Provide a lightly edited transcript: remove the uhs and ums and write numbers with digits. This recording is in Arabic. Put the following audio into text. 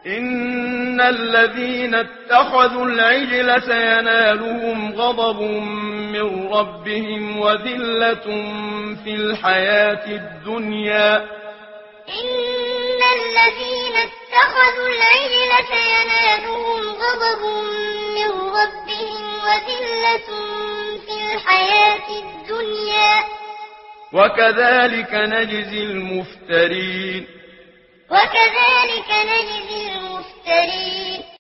إن الذين اتخذوا العجل سينالهم غضب من ربهم وذلة في الحياة الدنيا. إن الذين اتخذوا العجل سينالهم غضب من ربهم وذلة في الحياة الدنيا. وكذلك نجزي المفترين. وكذلك نجزي المفترين.